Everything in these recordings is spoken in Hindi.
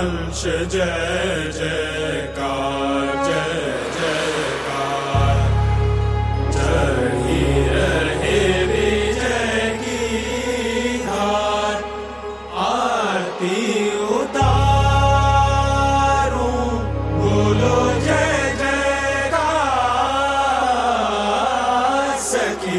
वंश जय जयकार जय जयकार। चढ़ी रहे विजय की धार, आरती उतारूं बोलो जय जयकार सखी।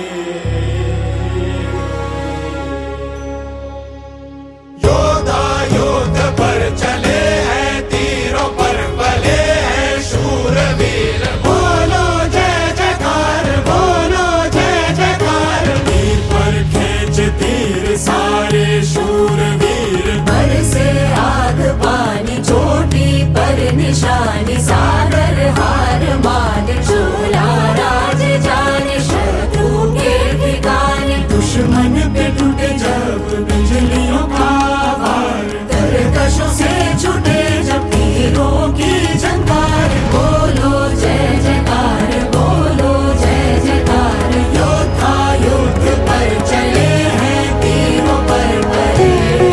चले हैं तीरों पर पले हैं शूरवीर, बोलो जय जयकार बोलो जय जयकार। तीर पर खींच तीर सारे शूरवीर, पर से आग पानी चोटी पर निशानी, सागर हार मान चूल्हा राज जाने, शत्रु के ठिकाने दुश्मन पे टूटे जब बिजलियों का वार, तरकशों से छूटे जब तीरों की झंकार, बोलो जय जयकार बोलो जय जयकार। योद्धा युद्ध पर चले हैं तीरों पर परे,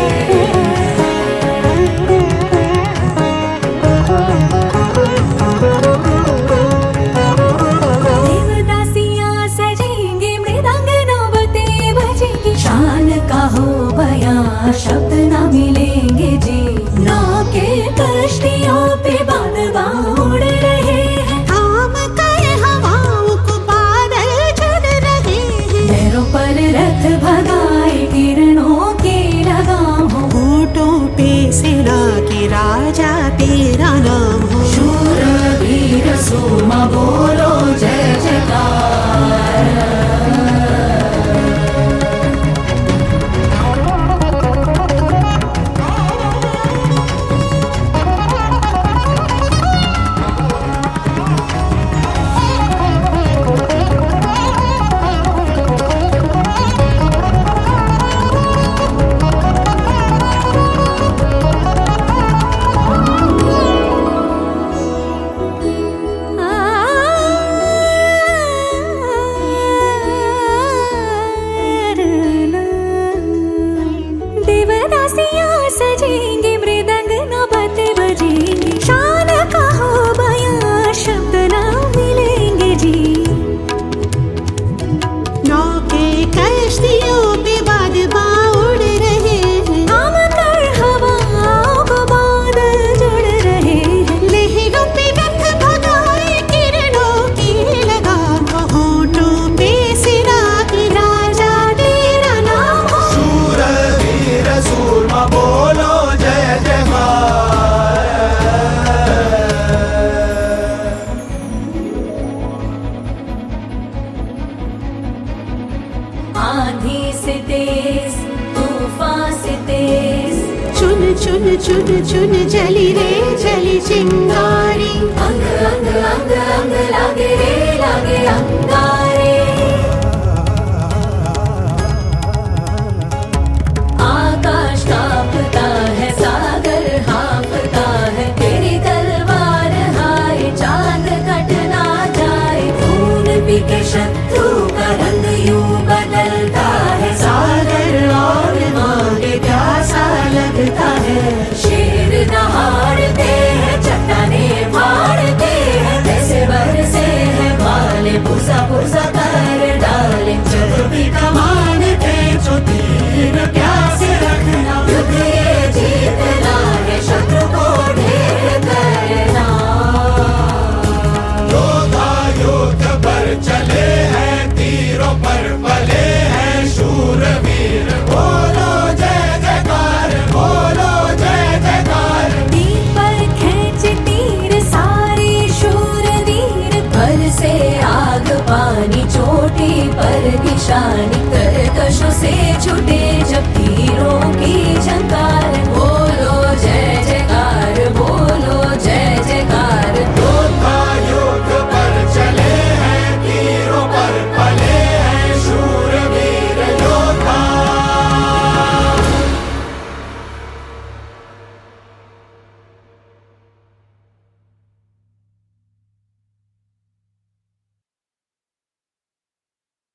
देवदासियां सजेंगे मृदंग नौबते बजेंगी, शान का हो बयां शब्द न मिलेंगे जी। नाव के कश्तियों पे बादल उड़ रहे हैं, थाम कर हवाओं को बादल चल रहे हैं। पैरों पर रथ भगाए किरणों की लगाम हो, ऊंटों पे सेना के राजा तेरा नाम हो। शूर वीर सूरमा बोलो जय जयकार। देवदासियां सजेंगे मृदंग नौबते बजेंगे, शान का हो बयां शब्द न मिलेंगे जी। नाव के कश्तियों पे बादल उड़ रहे हैं, थाम कर हवाओं को बादल जुड़ रहे हैं। लहरों पे रथ भगाए किरणों की लगाम हो। होठों पे सिरा के राजा तेरा नाम हो। शूरवीर सूरमा बोलो जय जयकार। आंधी से तेज तूफान से तेज, चुन चुन चुन चुन चली रे चली चिंगारी, अंग अंग अंग अंग लागे रे लागे अंगारे। आकाश कांपता है सागर हाँफता है, तेरी तलवार हाय चांद कट ना जाए। खून पी के शत्रु का रंग यूं बदलता है, सागर और मांगे प्यासा लगता है। शेर दहाड़ते हैं चट्टाने फाड़ते हैं, जैसे बरसे हैं भाले पुरसा पुरसा कर डाले। जब भी कमान थे जो तीर प्यासे रखना, युद्ध ये जीतना है शत्रु को ढेर करना। योद्धा युद्ध पर चले हैं तीरों पर पले हैं शूरवीर, बोलो जय जयकार बोलो जय जयकार। तीर पर खींच तीर सारे शूरवीर, पर से आग पानी चोटी पर निशानी, तरकशों से छूटे जब तीरों की झंकार, बोलो जय जय